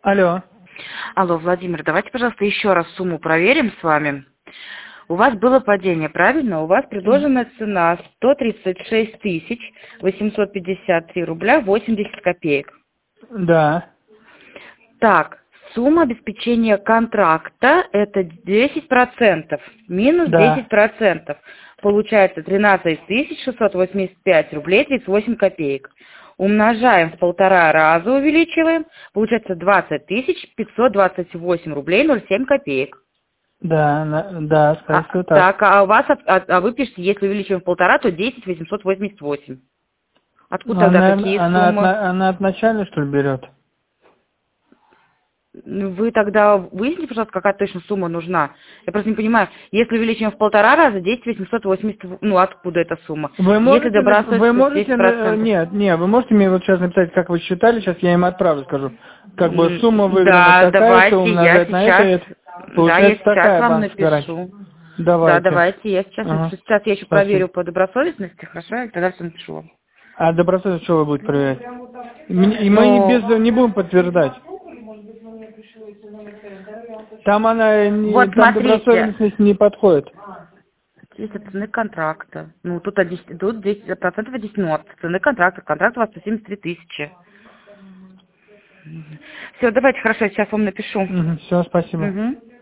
Алло. Алло, Владимир, давайте, пожалуйста, еще раз сумму проверим с вами. У вас было падение, правильно? У вас предложенная цена 136 853 рубля 80 копеек. Да. Так, сумма обеспечения контракта это 10%, минус Да. 10%. Получается 13 685 рублей 38 копеек. Умножаем в 1,5 раза, увеличиваем, получается 20 528 рублей 07 копеек. Да, да, скорее всего так. Так, а у вас, вы пишете, если увеличиваем в 1,5, то 10 888. Откуда Ну, тогда она, такие она, суммы? она от начальной, что ли, берет? Вы тогда выясните, пожалуйста, какая точно сумма нужна. Я просто не понимаю, если увеличим в 1,5 раза, 10 880, ну откуда эта сумма? Вы Если можете, добросовестность 10%. нет, вы можете мне вот сейчас написать, как вы считали, сейчас я им отправлю, скажу. Как бы сумма выиграна Да, такая-то, давайте я умножать на это, сейчас, и это. да, я Получается сейчас такая вам банковская гарантия. напишу. Да, Давайте. давайте, я сейчас Ага. напишу. Сейчас я еще Спасибо. проверю по добросовестности, хорошо, и тогда все напишу вам. А добросовестность что вы будете проверять? И мы Ну, не будем подтверждать. Там вот там смотрите, добросовестность не подходит. здесь от цены контракта. Ну, тут 10% отнесено от цены контракта. Контракт у вас 173 тысячи. Все, давайте, хорошо, сейчас вам напишу. Все, спасибо. Угу.